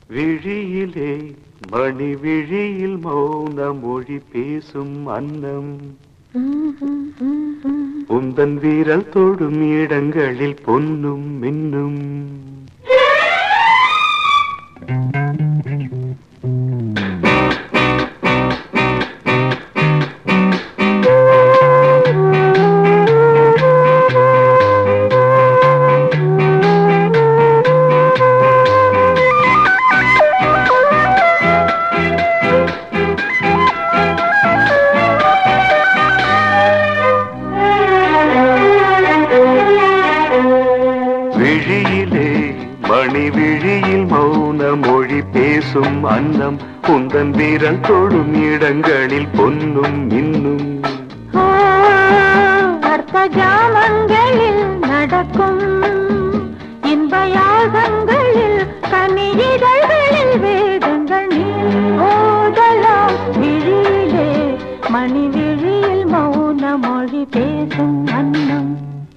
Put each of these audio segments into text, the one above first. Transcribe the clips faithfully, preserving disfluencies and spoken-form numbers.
விழியிலே மணி விழியில் மௌன மொழி பேசும் அன்னம் உந்தன் வீரல் தொடும் இடங்களில் பொன்னும் மின்னும். விழியிலே மணி விழியில் மௌன மொழி பேசும் அன்னம் உந்தன் வீரல் தொடும் இடங்களில் பொன்னும் மின்னும். அர்த்த ஜாமங்களில் நடக்கும் இன்பயாகங்களில் கனியிதழ்களில் வேதங்கள் நீ ஓதலாம். விழியிலே மணி விழியில் மௌன மொழி பேசும் அன்னம்.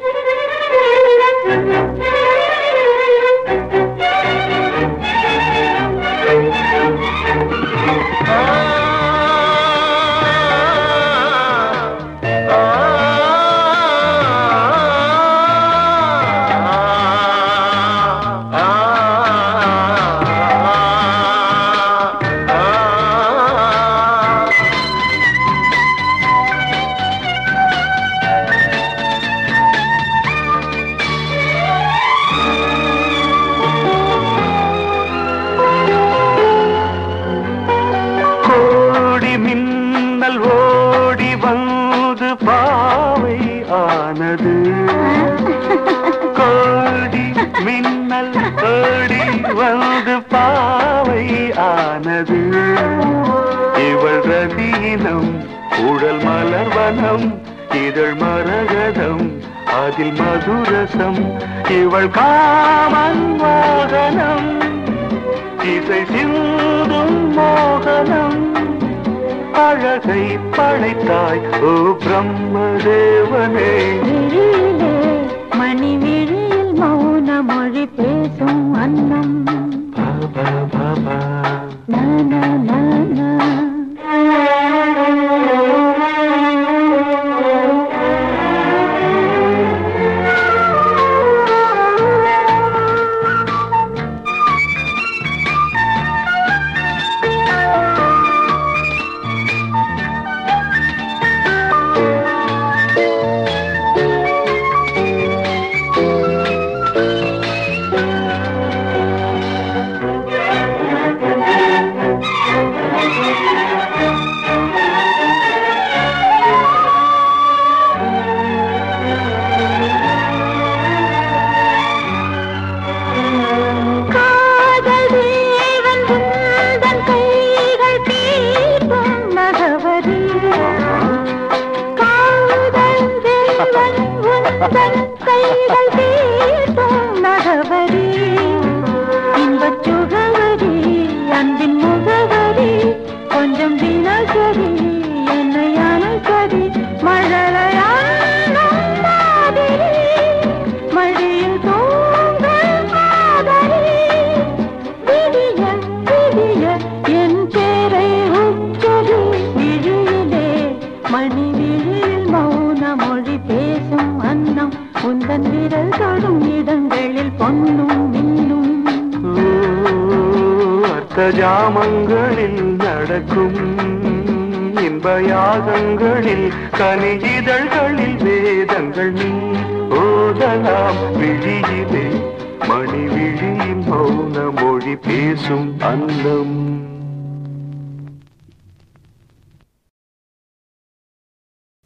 மின்னல் ஓடி வந்து பாவை ஆனது. கோடி மின்னல் ஓடி வந்து பாவை ஆனது. இவள் ரதீனம் உடல் மலர்வனம் இதழ் மரகதம் அதில் மதுரசம். இவள் காமன் வாகனம் இசை சிந்தும் மோகனம். அழகை படைத்தாய் ஓ பிரம்மதேவனே. விழியிலே மணி விழியில் மௌன மொழி பேசும் அன்னம். பாபா பாபா நானா நானா கைகள் தீட்டும் நகவரி இன்பச் சுகவரி அன்பின் முகவரி கொஞ்சம் தினசரி என்னை அனுசரி மழலையான மாதிரி மழையில் தூங்கும் காதலி. விடிய விடிய என் பேரை உச்சரி. விழியிலே மணி விழியில் மௌன மொழி பேசும் அன்னம் உந்தன் விரல் தொடும் இடங்களில் பொன்னும் மின்னும். அர்த்த ஜாமங்களில் நடக்கும் இன்பயாகங்களில் கனியிதழ்களில் வேதங்கள் நீ ஓதலாம். விழியிலே மணி விழியில் மௌன மொழி பேசும் அன்னம்.